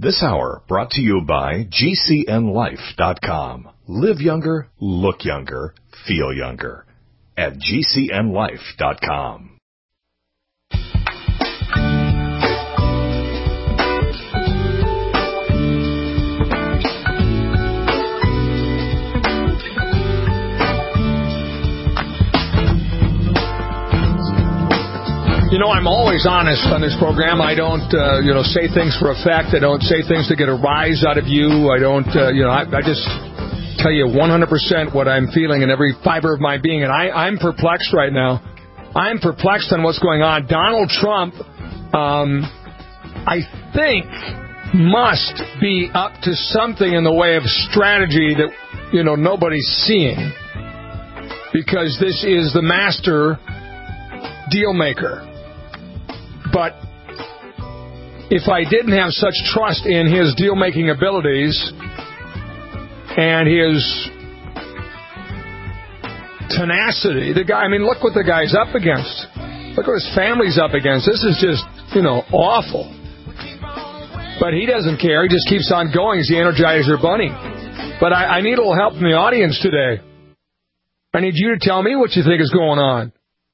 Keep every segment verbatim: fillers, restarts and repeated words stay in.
This hour brought to you by G C N Life dot com. Live younger, look younger, feel younger at G C N Life dot com. You know, I'm always honest on this program. I don't, uh, you know, say things for effect. I don't say things to get a rise out of you. I don't, uh, you know, I, I just tell you one hundred percent what I'm feeling in every fiber of my being. And I, I'm perplexed right now. I'm perplexed on what's going on. Donald Trump, um, I think, must be up to something in the way of strategy that, you know, nobody's seeing. Because this is the master deal maker. But if I didn't have such trust in his deal-making abilities and his tenacity, the guy, I mean, look what the guy's up against. Look what his family's up against. This is just, you know, awful. But he doesn't care. He just keeps on going as the Energizer Bunny. But I, I need a little help from the audience today. I need you to tell me what you think is going on.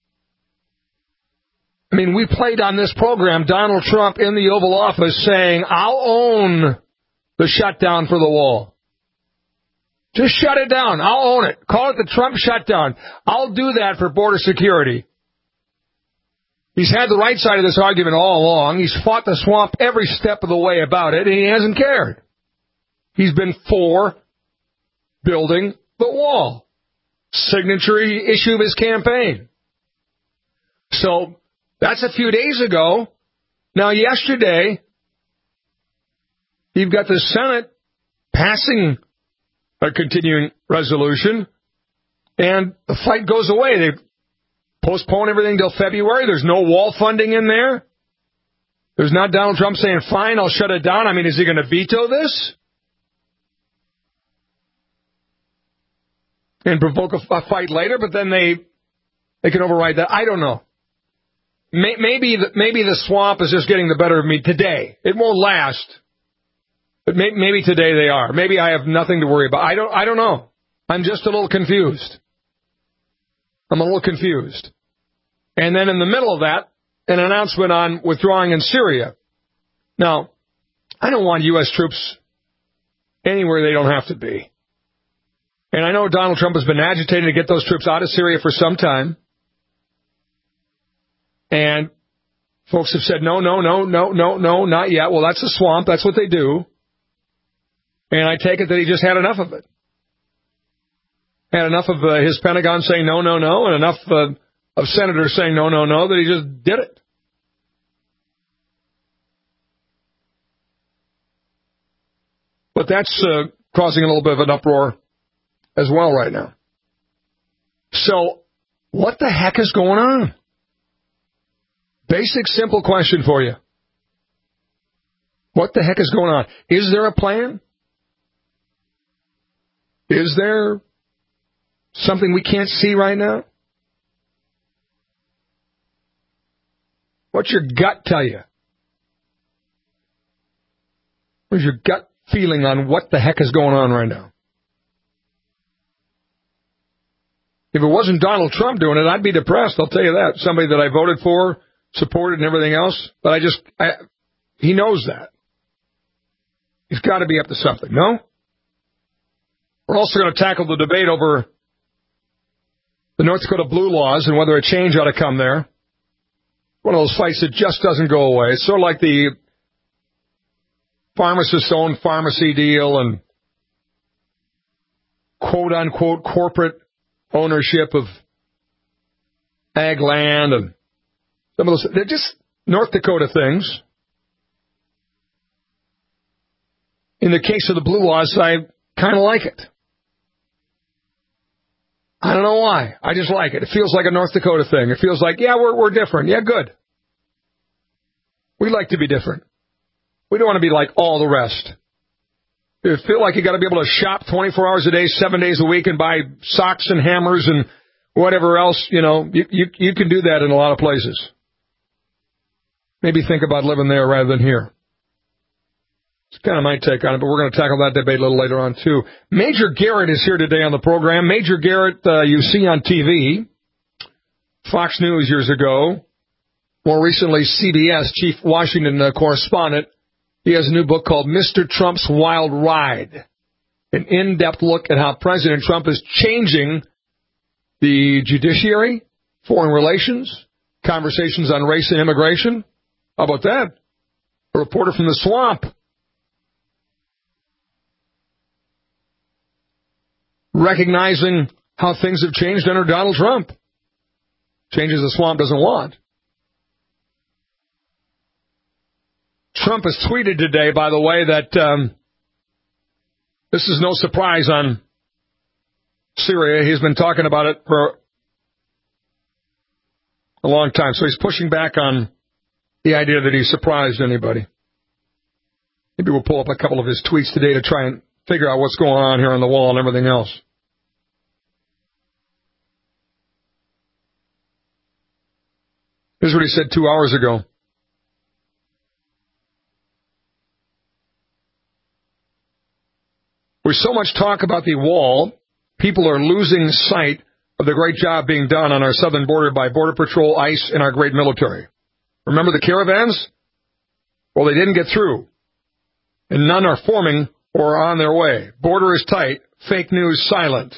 I mean, we played on this program Donald Trump in the Oval Office saying, I'll own the shutdown for the wall. Just shut it down. I'll own it. Call it the Trump shutdown. I'll do that for border security. He's had the right side of this argument all along. He's fought the swamp every step of the way about it, and he hasn't cared. He's been for building the wall. Signature issue of his campaign. So that's a few days ago. Now, yesterday, you've got the Senate passing a continuing resolution, and the fight goes away. They postpone everything till February. There's no wall funding in there. There's not Donald Trump saying, fine, I'll shut it down. I mean, is he going to veto this? And provoke a, a fight later, but then they they can override that. I don't know. Maybe the, maybe the swamp is just getting the better of me today. It won't last. But may, maybe today they are. Maybe I have nothing to worry about. I don't I don't know. I'm just a little confused. I'm a little confused. And then in the middle of that, an announcement on withdrawing in Syria. Now, I don't want U S troops anywhere they don't have to be. And I know Donald Trump has been agitating to get those troops out of Syria for some time. And folks have said, no, no, no, no, no, no, not yet. Well, that's a swamp. That's what they do. And I take it that he just had enough of it. Had enough of uh, his Pentagon saying no, no, no, and enough uh, of senators saying no, no, no, that he just did it. But that's uh, causing a little bit of an uproar as well right now. So what the heck is going on? Basic, simple question for you. What the heck is going on? Is there a plan? Is there something we can't see right now? What's your gut tell you? What's your gut feeling on what the heck is going on right now? If it wasn't Donald Trump doing it, I'd be depressed, I'll tell you that. Somebody that I voted for, supported and everything else, but I just, I, he knows that. He's got to be up to something, no? We're also going to tackle the debate over the North Dakota blue laws and whether a change ought to come there. One of those fights that just doesn't go away. It's sort of like the pharmacist-owned pharmacy deal and quote-unquote corporate ownership of ag land and some of those, they're just North Dakota things. In the case of the blue laws, I kind of like it. I don't know why. I just like it. It feels like a North Dakota thing. It feels like, yeah, we're we're different. Yeah, good. We like to be different. We don't want to be like all the rest. You feel like you got to be able to shop twenty-four hours a day, seven days a week, and buy socks and hammers and whatever else. You know, you you, you can do that in a lot of places. Maybe think about living there rather than here. kind of my take on it, but we're going to tackle that debate a little later on, too. Major Garrett is here today on the program. Major Garrett, uh, you see on T V, Fox News years ago, more recently C B S chief Washington uh, correspondent. He has a new book called Mister Trump's Wild Ride, an in-depth look at how President Trump is changing the judiciary, foreign relations, conversations on race and immigration. How about that? A reporter from the swamp. Recognizing how things have changed under Donald Trump. Changes the swamp doesn't want. Trump has tweeted today, by the way, that um, this is no surprise on Syria. He's been talking about it for a long time. So he's pushing back on the idea that he surprised anybody. Maybe we'll pull up a couple of his tweets today to try and figure out what's going on here on the wall and everything else. Here's what he said two hours ago. With so much talk about the wall, people are losing sight of the great job being done on our southern border by Border Patrol, ICE, and our great military. Remember the caravans? Well, they didn't get through. And none are forming or are on their way. Border is tight. Fake news silent.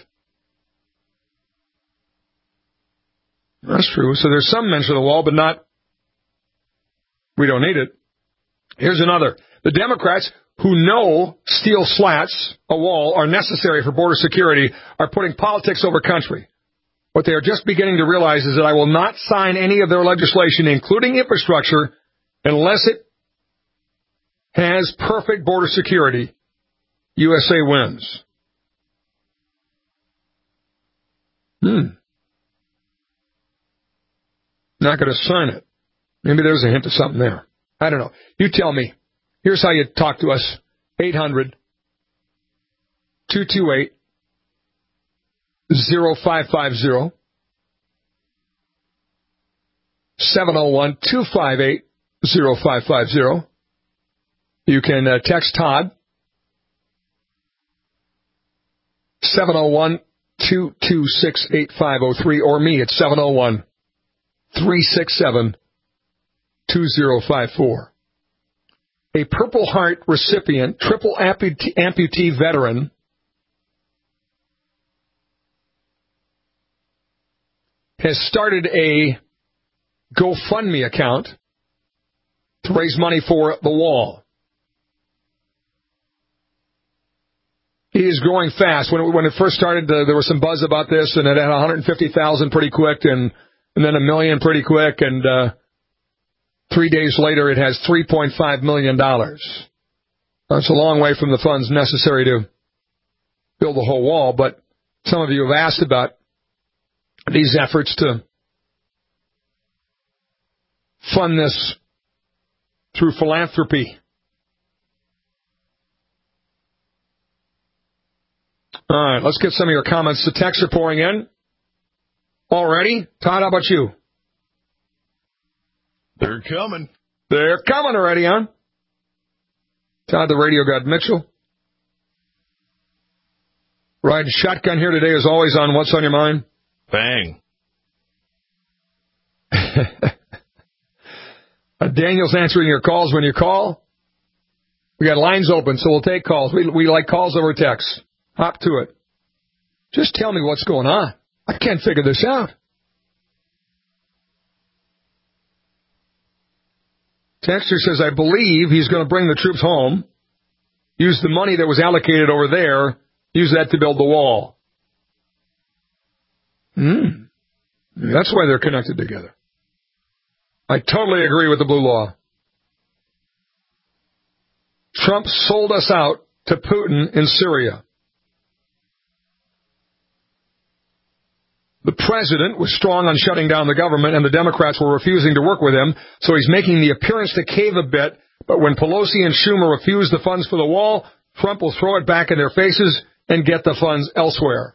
That's true. So there's some mention of the wall, but not, we don't need it. Here's another. The Democrats, who know steel slats, a wall, are necessary for border security, are putting politics over country. What they are just beginning to realize is that I will not sign any of their legislation, including infrastructure, unless it has perfect border security. U S A wins. Hmm. Not going to sign it. Maybe there's a hint of something there. I don't know. You tell me. Here's how you talk to us. eight hundred, two two eight, zero five five zero. seven oh one, two five eight, zero five five zero. You can uh, text Todd. seven oh one, two two six, eight five oh three. Or me at seven oh one, three six seven, two zero five four. A Purple Heart recipient, triple amputee, amputee veteran, has started a GoFundMe account to raise money for the wall. He is growing fast. When it, when it first started, uh, there was some buzz about this, and it had one hundred fifty thousand pretty quick, and, and then a million pretty quick, and uh, three days later it has three point five million dollars. That's a long way from the funds necessary to build the whole wall, but some of you have asked about these efforts to fund this through philanthropy. All right, let's get some of your comments. The texts are pouring in already. Todd, how about you? They're coming. They're coming already, huh? Todd, the radio god Mitchell. Riding shotgun here today, as always, on What's on Your Mind. Bang. uh, Daniel's answering your calls when you call. We got lines open, so we'll take calls. We, we like calls over text. Hop to it. Just tell me what's going on. I can't figure this out. Texter says, I believe he's going to bring the troops home, use the money that was allocated over there, use that to build the wall. Hmm. That's why they're connected together. I totally agree with the blue law. Trump sold us out to Putin in Syria. The president was strong on shutting down the government, and the Democrats were refusing to work with him, so he's making the appearance to cave a bit. But when Pelosi and Schumer refuse the funds for the wall, Trump will throw it back in their faces and get the funds elsewhere.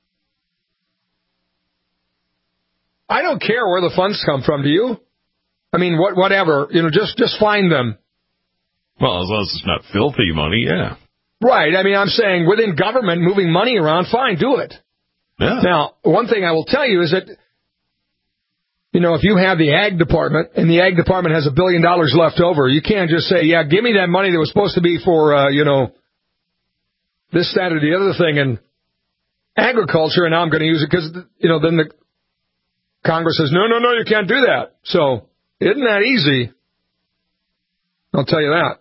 I don't care where the funds come from, do you? I mean, what, whatever. You know, just, just find them. Well, as long as it's not filthy money, yeah. Right. I mean, I'm saying within government, moving money around, fine, do it. Yeah. Now, one thing I will tell you is that, you know, if you have the ag department and the ag department has a billion dollars left over, you can't just say, yeah, give me that money that was supposed to be for, uh, you know, this, that, or the other thing in agriculture, and now I'm going to use it because, you know, then the Congress says, no, no, no, you can't do that. So, isn't that easy? I'll tell you that.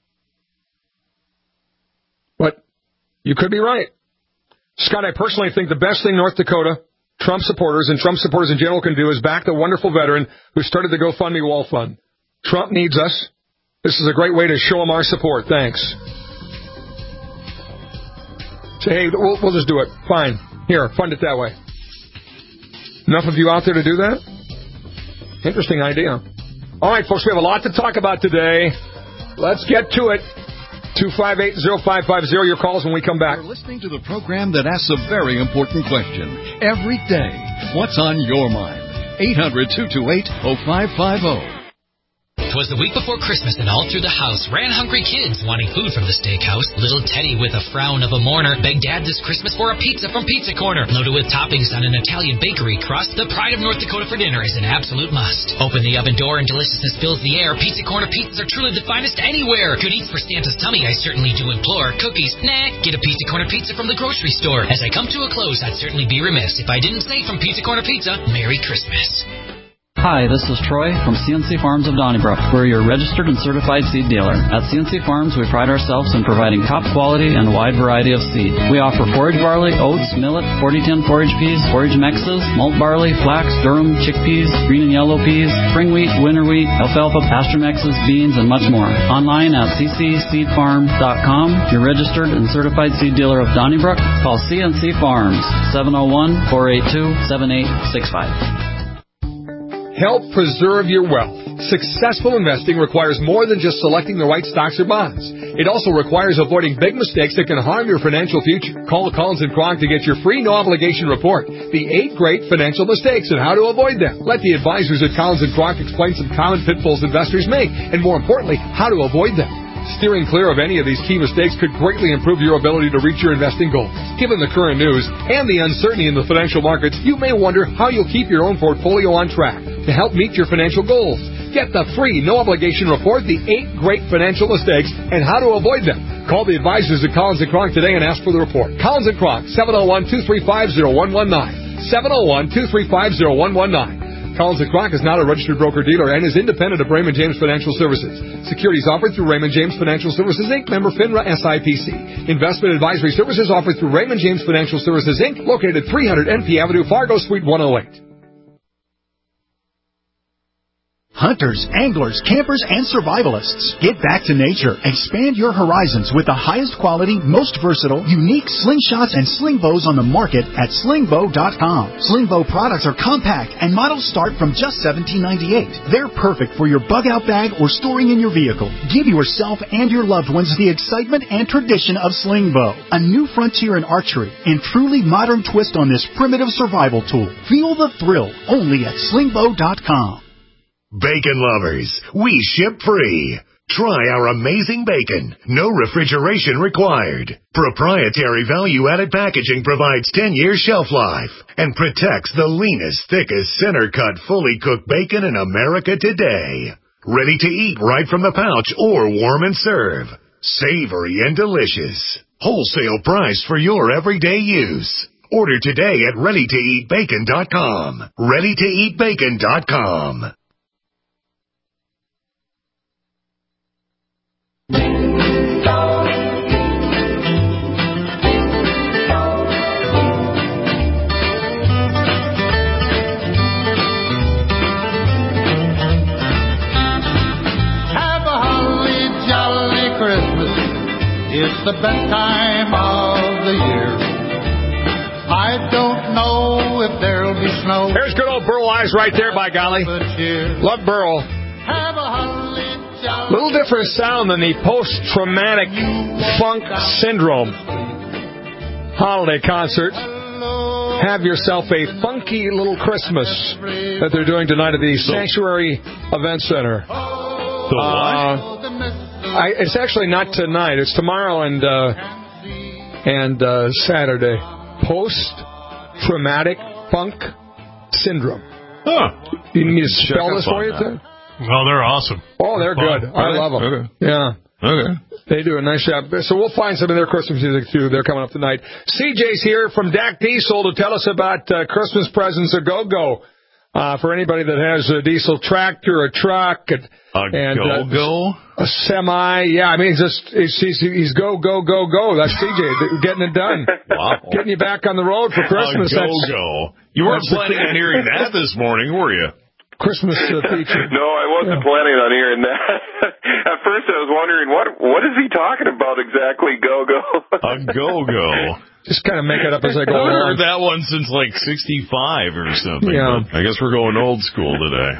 But you could be right. Scott, I personally think the best thing North Dakota, Trump supporters, and Trump supporters in general can do is back the wonderful veteran who started the GoFundMe Wall Fund. Trump needs us. This is a great way to show him our support. Thanks. Say, hey, we'll, we'll just do it. Fine. Here, fund it that way. Enough of you out there to do that? Interesting idea. All right, folks, we have a lot to talk about today. Let's get to it. two five eight, zero five five zero, your calls when we come back. You're listening to the program that asks a very important question every day. What's on your mind? eight hundred, two two eight, oh five five oh. 'Twas the week before Christmas, and all through the house ran hungry kids wanting food from the steakhouse. Little Teddy, with a frown of a mourner, begged Dad this Christmas for a pizza from Pizza Corner, loaded with toppings on an Italian bakery crust. The pride of North Dakota for dinner is an absolute must. Open the oven door and deliciousness fills the air. Pizza Corner pizzas are truly the finest anywhere. Good eats for Santa's tummy, I certainly do implore. Cookies, nah, get a Pizza Corner pizza from the grocery store. As I come to a close, I'd certainly be remiss if I didn't say from Pizza Corner Pizza, Merry Christmas. Hi, this is Troy from C N C Farms of Donnybrook. We're your registered and certified seed dealer. At C N C Farms, we pride ourselves in providing top quality and a wide variety of seed. We offer forage barley, oats, millet, forty ten forage peas, forage mixes, malt barley, flax, durum, chickpeas, green and yellow peas, spring wheat, winter wheat, alfalfa, pasture mixes, beans, and much more. Online at c c seed farm dot com. Your registered and certified seed dealer of Donnybrook. Call C N C Farms, seven oh one, four eight two, seven eight six five. Help preserve your wealth. Successful investing requires more than just selecting the right stocks or bonds. It also requires avoiding big mistakes that can harm your financial future. Call Collins and Kronk to get your free no-obligation report, The Eight Great Financial Mistakes and How to Avoid Them. Let the advisors at Collins and Kronk explain some common pitfalls investors make, and more importantly, how to avoid them. Steering clear of any of these key mistakes could greatly improve your ability to reach your investing goals. Given the current news and the uncertainty in the financial markets, you may wonder how you'll keep your own portfolio on track to help meet your financial goals. Get the free, no-obligation report, The Eight Great Financial Mistakes and How to Avoid Them. Call the advisors at Collins and Kronk today and ask for the report. Collins and Kronk, seven oh one, two three five, oh one one nine. seven oh one, two three five, oh one one nine. Collins and Kronk is not a registered broker-dealer and is independent of Raymond James Financial Services. Securities offered through Raymond James Financial Services, Incorporated, member FINRA S I P C. Investment advisory services offered through Raymond James Financial Services, Incorporated, located at three hundred N P Avenue, Fargo, Suite one oh eight. Hunters, anglers, campers, and survivalists. Get back to nature. Expand your horizons with the highest quality, most versatile, unique slingshots and sling bows on the market at sling bow dot com. Sling bow products are compact and models start from just seventeen ninety-eight. They're perfect for your bug out bag or storing in your vehicle. Give yourself and your loved ones the excitement and tradition of sling bow. A new frontier in archery and truly modern twist on this primitive survival tool. Feel the thrill only at sling bow dot com. Bacon lovers, we ship free. Try our amazing bacon. No refrigeration required. Proprietary value-added packaging provides ten year shelf life and protects the leanest, thickest, center-cut, fully cooked bacon in America today. Ready to eat right from the pouch or warm and serve. Savory and delicious. Wholesale price for your everyday use. Order today at ready to eat bacon dot com. ready to eat bacon dot com. It's the best time of the year. I don't know if there'll be snow. There's good old Burl Ives right there, by golly. Love Burl. Have a holly jolly Little different sound than the post-traumatic funk syndrome holiday concert. Have yourself a funky little Christmas that they're doing tonight at the Sanctuary Event Center. The what? Uh, I, it's actually not tonight. It's tomorrow and uh, and uh, Saturday. Post-traumatic funk syndrome. Huh. You need me to spell this for you? Oh, they're awesome. Oh, they're Fun. good. I love them. Okay. Yeah. Okay. They do a nice job. So we'll find some of their Christmas music, too. They're coming up tonight. C J's here from D A C Diesel to tell us about uh, Christmas presents a go-go. Uh, for anybody that has a diesel tractor, a truck, and, a and go-go? Uh, a semi. Yeah, I mean, he's just he's, he's, he's go, go, go, go. That's C J getting it done. Wow. Getting you back on the road for Christmas. A go-go. You weren't planning on hearing that this morning, were you? Christmas uh, feature. No, I wasn't yeah. planning on hearing that. At first I was wondering, what what is he talking about exactly, go-go? A go-go. Just kind of make it up as I go along. I along. heard that one since like sixty-five or something. Yeah. But I guess we're going old school today.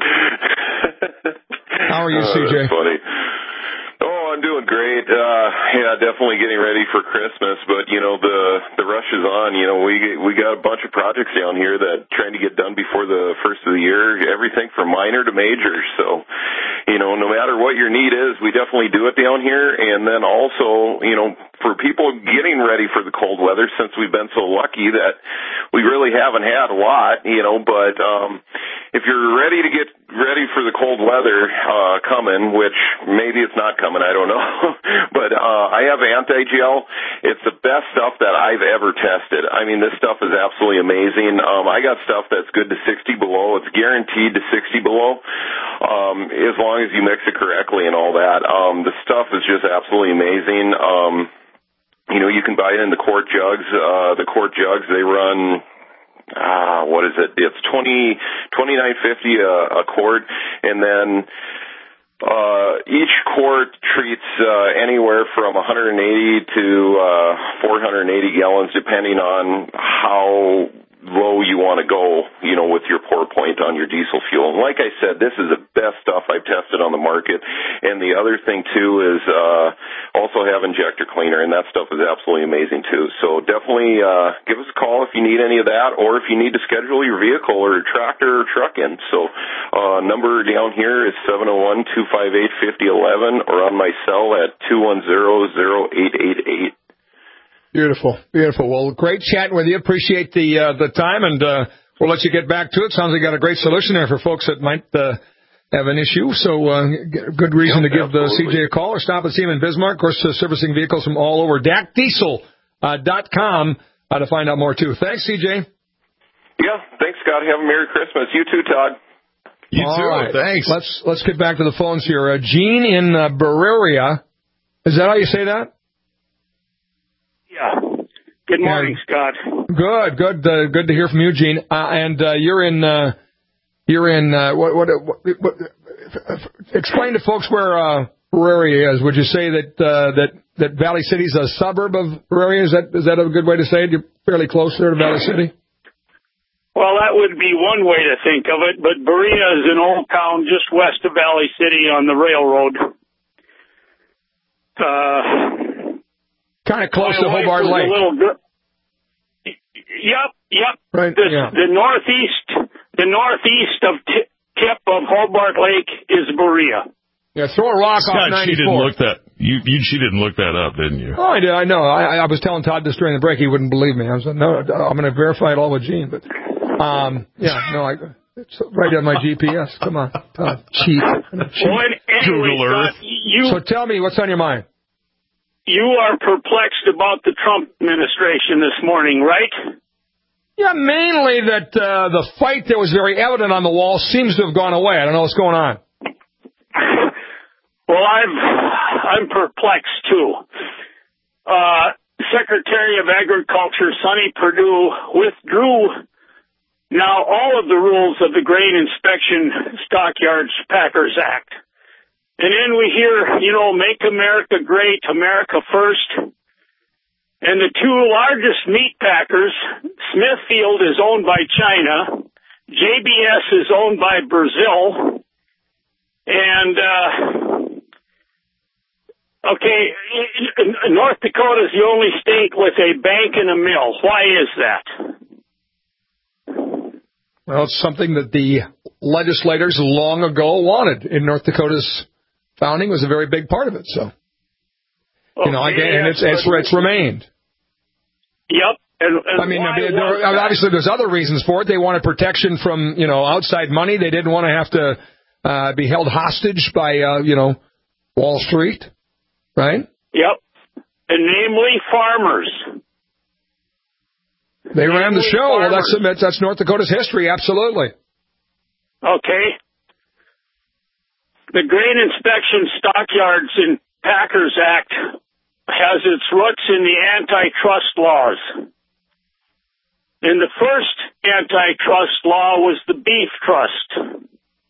How are you, C J? Oh, that's funny. Oh, I'm doing great. Uh, yeah, definitely getting ready for Christmas, but you know, the, the rush is on. You know, we, we got a bunch of projects down here that trying to get done before the first of the year, everything from minor to major. So, you know, no matter what your need is, we definitely do it down here. And then also, you know, for people getting ready for the cold weather, since we've been so lucky that we really haven't had a lot, you know, but, um, if you're ready to get ready for the cold weather, uh, coming, which maybe it's not coming, I don't know, but, uh, I have Anti-Gel. It's the best stuff that I've ever tested. I mean, this stuff is absolutely amazing. Um, I got stuff that's good to sixty below. It's guaranteed to sixty below, um, as long as you mix it correctly and all that. Um, the stuff is just absolutely amazing. Um, you know, you can buy it in the quart jugs. Uh, the quart jugs, they run, ah, uh, what is it? It's twenty, twenty-nine fifty a, a quart, and then, uh, each quart treats, uh, anywhere from one hundred eighty to, uh, four hundred eighty gallons, depending on how low you want to go, you know, with your pour point on your diesel fuel. And like I said, this is the best stuff I've tested on the market. And the other thing, too, is uh also have injector cleaner, and that stuff is absolutely amazing, too. So definitely uh give us a call if you need any of that, or if you need to schedule your vehicle or tractor or truck in. So uh number down here is seven oh one, two five eight, five oh one one, or on my cell at two one zero, zero eight eight eight. Beautiful, beautiful. Well, great chatting with you. Appreciate the uh, the time, and uh, we'll let you get back to it. Sounds like you got a great solution there for folks that might uh, have an issue. So, uh, good reason yep, to give the C J a absolutely. call or stop and see him in Bismarck. Of course, uh, servicing vehicles from all over. D A C Diesel dot com uh, to find out more too. Thanks, C J. Yeah, thanks, Scott. Have a Merry Christmas. You too, Todd. You all too. Right. Thanks. Let's let's get back to the phones here. Uh, Gene in uh, Berea. Is that how you say that? Yeah. Good morning, Scott. Good, good, uh, good to hear from you, Gene. Uh, and uh, you're in, uh, you're in. Uh, what, what, what, what? Explain to folks where uh, Berea is. Would you say that uh, that that Valley City is a suburb of Berea? Is that is that a good way to say it? You're fairly close there to Valley City. Well, that would be one way to think of it. But Berea is an old town just west of Valley City on the railroad. Uh. Kind of close My to Hobart Lake. Little gr- yep, yep. Right. The, yeah. the northeast, the northeast of t- tip of Hobart Lake is Berea. Yeah, throw a rock Scott, off ninety-four. She didn't look that. You, you, she didn't look that up, didn't you? Oh, I did. I know. I, I was telling Todd this during the break. He wouldn't believe me. I was like, no, I'm going to verify it all with Gene. But, um, yeah, no, I, it's right on my G P S. Come on, Todd. Cheat. Cheat. Well, anyway, Google Earth. Scott, you, so tell me, what's on your mind? You are perplexed about the Trump administration this morning, right? Yeah, mainly that uh, the fight that was very evident on the wall seems to have gone away. I don't know what's going on. Well, I'm I'm perplexed too. Uh, Secretary of Agriculture Sonny Perdue withdrew now all of the rules of the Grain Inspection Stockyards Packers Act. And then we hear, you know, make America great, America first. And the two largest meat packers, Smithfield is owned by China, J B S is owned by Brazil, and, uh, okay, North Dakota is the only state with a bank and a mill. Why is that? Well, it's something that the legislators long ago wanted in North Dakota's founding was a very big part of it. So You know, Okay, again, and it's, it's, it's remained. Yep. And, and I mean, why there, was there, that? obviously there's other reasons for it. They wanted protection from, you know, outside money. They didn't want to have to uh, be held hostage by, uh, you know, Wall Street, right? Yep. And namely farmers. They ran the Namely show. Well, farmers. that's, that's North Dakota's history, absolutely. Okay. The Grain Inspection Stockyards and Packers Act has its roots in the antitrust laws. And the first antitrust law was the Beef Trust.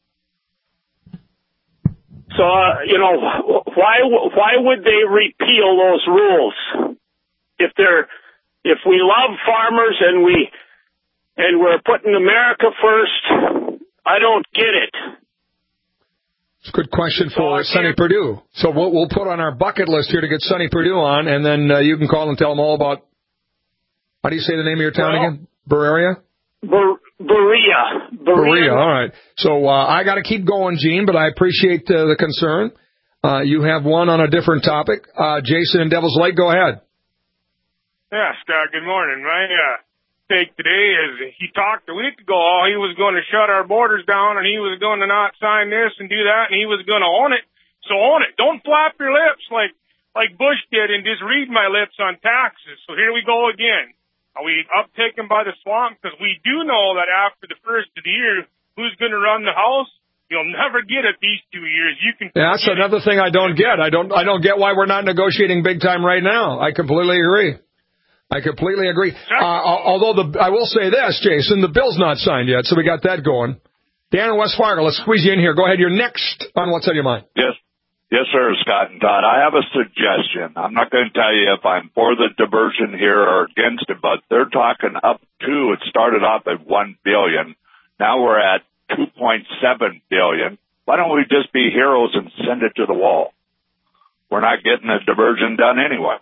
So, uh, you know, why why would they repeal those rules? If they're if we love farmers and we and we're putting America first, I don't get it. It's a good question for so Sonny Perdue. So we'll, we'll put on our bucket list here to get Sonny Perdue on, and then uh, you can call and tell him all about, how do you say the name of your town well, again? Berea? Ber- Berea. Berea. Berea, all right. So uh, I got to keep going, Gene, but I appreciate uh, the concern. Uh, you have one on a different topic. Uh, Jason in Devil's Lake, go ahead. Yeah, Scott, good morning. My uh, take today is he talked a week ago, oh, he was going to shut our borders down, and he was going to not sign this and do that, and he was going to own it. So own it. Don't flap your lips like like Bush did and just read my lips on taxes. So here we go again. Are we uptaken by the swamp? Because we do know that after the first of the year, who's going to run the House? You'll never get it these two years. You can. Yeah, that's another thing I don't get. I don't. I don't get why we're not negotiating big time right now. I completely agree. I completely agree. Uh, although the, I will say this, Jason, the bill's not signed yet, so we got that going. Dan in West Fargo, let's squeeze you in here. Go ahead. You're next on What's on Your Mind. Yes. Yes, sir, Scott and Todd. I have a suggestion. I'm not going to tell you if I'm for the diversion here or against it, but they're talking up to, it started off at one billion dollars. Now we're at two point seven billion dollars. Why don't we just be heroes and send it to the wall? We're not getting the diversion done anyway.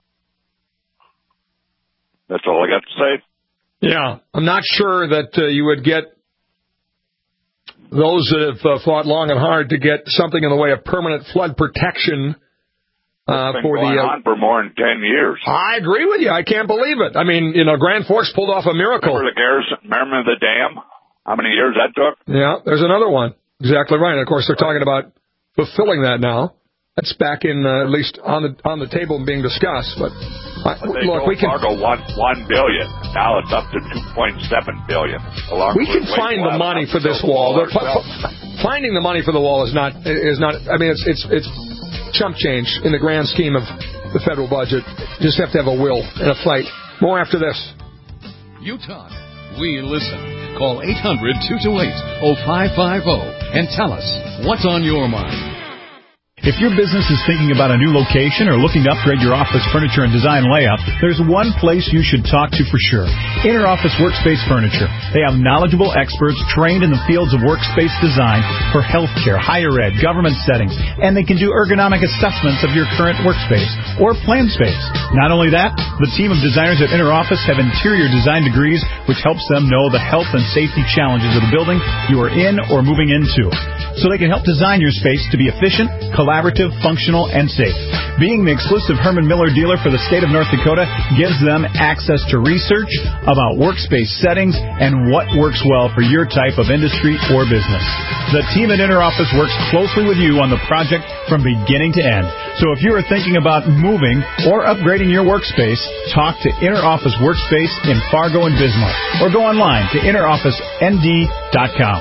That's all I got to say. Yeah, I'm not sure that uh, you would get those that have uh, fought long and hard to get something in the way of permanent flood protection uh, it's been for going the. Uh, on for more than ten years. I agree with you. I can't believe it. I mean, you know, Grand Forks pulled off a miracle. Remember the Garrison? Remember the dam? How many years that took? Yeah, there's another one. Exactly right. And of course, they're talking about fulfilling that now. That's back in uh, at least on the on the table and being discussed. But, uh, but they look, go we can Fargo one one billion. Now it's up to two point seven billion. We can find the money for this wall. The, f- finding the money for the wall is not is not. I mean, it's it's it's chump change in the grand scheme of the federal budget. You just have to have a will and a fight. More after this. You talk, we listen. Call eight hundred, two two eight, oh five five oh and tell us what's on your mind. If your business is thinking about a new location or looking to upgrade your office furniture and design layout, there's one place you should talk to for sure. Interoffice Workspace Furniture. They have knowledgeable experts trained in the fields of workspace design for healthcare, higher ed, government settings, and they can do ergonomic assessments of your current workspace or planned space. Not only that, the team of designers at Interoffice have interior design degrees, which helps them know the health and safety challenges of the building you are in or moving into. So they can help design your space to be efficient, collaborative, functional, and safe. Being the exclusive Herman Miller dealer for the state of North Dakota gives them access to research about workspace settings and what works well for your type of industry or business. The team at Interoffice works closely with you on the project from beginning to end. So if you are thinking about moving or upgrading your workspace, talk to Interoffice Workspace in Fargo and Bismarck, or go online to interoffice n d dot com.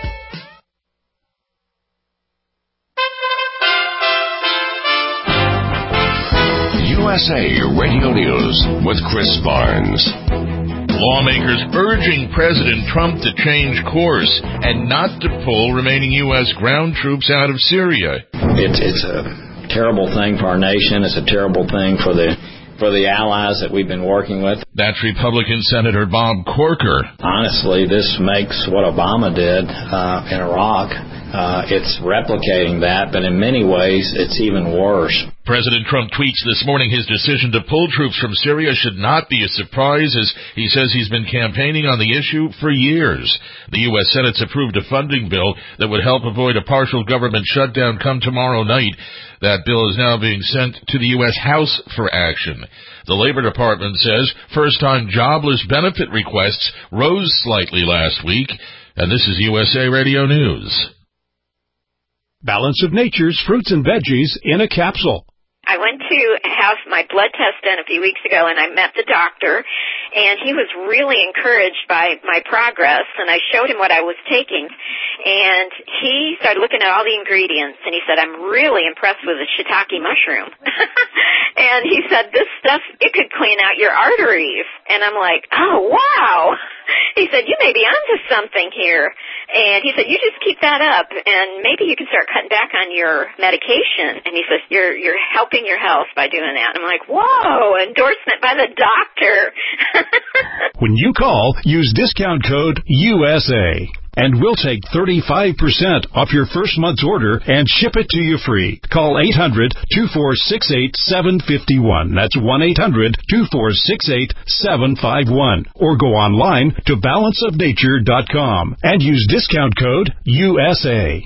U S A Radio News with Chris Barnes. Lawmakers urging President Trump to change course and not to pull remaining U S ground troops out of Syria. It's, it's a terrible thing for our nation. It's a terrible thing for the for the allies that we've been working with. That's Republican Senator Bob Corker. Honestly, this makes what Obama did uh, in Iraq Uh, it's replicating that, but in many ways, it's even worse. President Trump tweets this morning his decision to pull troops from Syria should not be a surprise, as he says he's been campaigning on the issue for years. The U S Senate's approved a funding bill that would help avoid a partial government shutdown come tomorrow night. That bill is now being sent to the U S House for action. The Labor Department says first-time jobless benefit requests rose slightly last week. And this is U S A Radio News. Balance of Nature's fruits and veggies in a capsule. I went to have my blood test done a few weeks ago, and I met the doctor, and he was really encouraged by my progress, and I showed him what I was taking, and he started looking at all the ingredients, and he said, I'm really impressed with the shiitake mushroom. And he said, this stuff, it could clean out your arteries. And I'm like, oh, wow. He said, you may be onto something here. And he said, you just keep that up, and maybe you can start cutting back on your medication. And he says, you're you're helping your health by doing that. And I'm like, whoa, endorsement by the doctor. When you call, use discount code U S A. And we'll take thirty-five percent off your first month's order and ship it to you free. Call eight hundred, two four six eight, seven five one. That's one eight hundred, two four six eight, seven five one. Or go online to balance of nature dot com and use discount code U S A.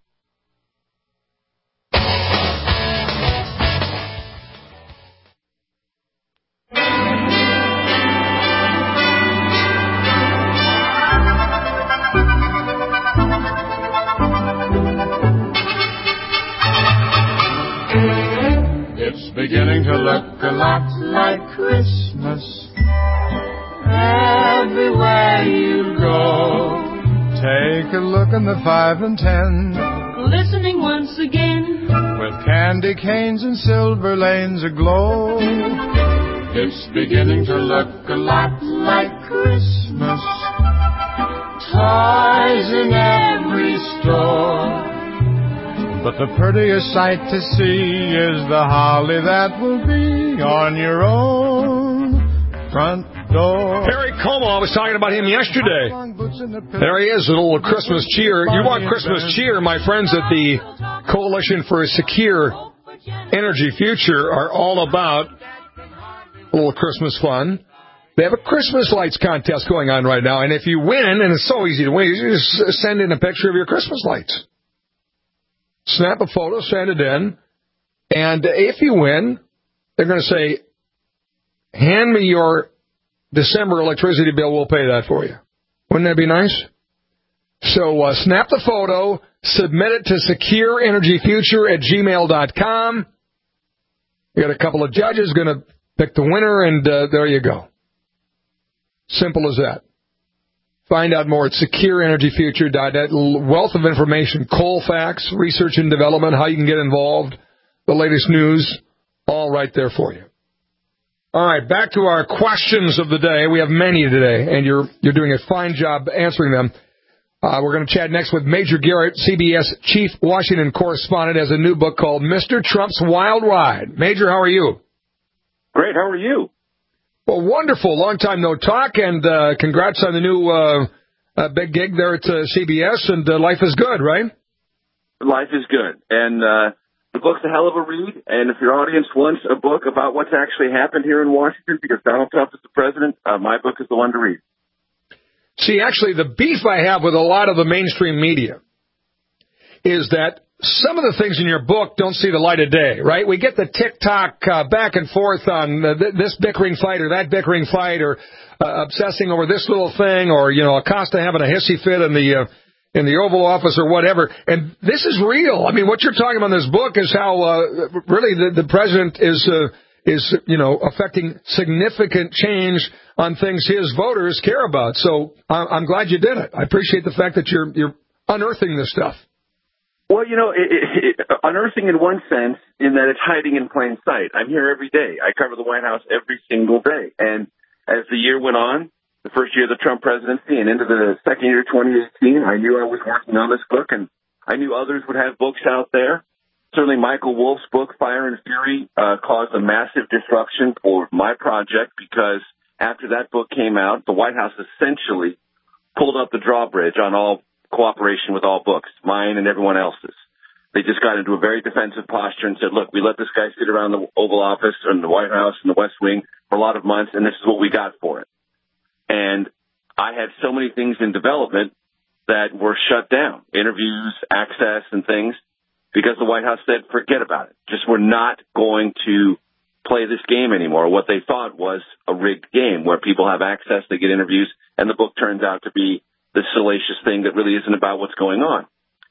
It's beginning to look a lot like Christmas everywhere you go. Take a look in the five and ten, glistening once again, with candy canes and silver lanes aglow. It's beginning to look a lot like Christmas, toys in every store. But the prettiest sight to see is the holly that will be on your own front door. Perry Como, I was talking about him yesterday. There he is, a little Christmas cheer. You want Christmas cheer? My friends at the Coalition for a Secure Energy Future are all about a little Christmas fun. They have a Christmas lights contest going on right now, and if you win, and it's so easy to win, you just send in a picture of your Christmas lights. Snap a photo, send it in, and if you win, they're going to say, hand me your December electricity bill, we'll pay that for you. Wouldn't that be nice? So uh, snap the photo, submit it to secure energy future at gmail dot com. You got a couple of judges going to pick the winner, and uh, there you go. Simple as that. Find out more at secure energy future dot net. Wealth of information, coal facts, research and development, how you can get involved, the latest news, all right there for you. All right, back to our questions of the day. We have many today, and you're you're doing a fine job answering them. Uh, we're going to chat next with Major Garrett, C B S Chief Washington Correspondent, has a new book called Mister Trump's Wild Ride. Major, how are you? Great, how are you? Well, wonderful. Long time no talk, and uh, congrats on the new uh, uh, big gig there at uh, C B S, and uh, life is good, right? Life is good, and uh, the book's a hell of a read, and if your audience wants a book about what's actually happened here in Washington, because Donald Trump is the president, uh, my book is the one to read. See, actually, the beef I have with a lot of the mainstream media is that some of the things in your book don't see the light of day, right? We get the TikTok uh, back and forth on uh, th- this bickering fight or that bickering fight, or uh, obsessing over this little thing, or, you know, Acosta having a hissy fit in the uh, in the Oval Office or whatever. And this is real. I mean, what you're talking about in this book is how uh, really the, the president is, uh, is, you know, affecting significant change on things his voters care about. So I'm glad you did it. I appreciate the fact that you're you're unearthing this stuff. Well, you know, it, it, it, unearthing in one sense, in that it's hiding in plain sight. I'm here every day. I cover the White House every single day. And as the year went on, the first year of the Trump presidency and into the second year of twenty eighteen, I knew I was working on this book, and I knew others would have books out there. Certainly Michael Wolff's book, Fire and Fury, uh, caused a massive disruption for my project, because after that book came out, the White House essentially pulled up the drawbridge on all cooperation with all books, mine and everyone else's. They just got into a very defensive posture and said, look, we let this guy sit around the Oval Office and the White House and the West Wing for a lot of months, and this is what we got for it. And I had so many things in development that were shut down, interviews, access, and things, because the White House said, forget about it. Just we're not going to play this game anymore. What they thought was a rigged game where people have access, they get interviews, and the book turns out to be this salacious thing that really isn't about what's going on.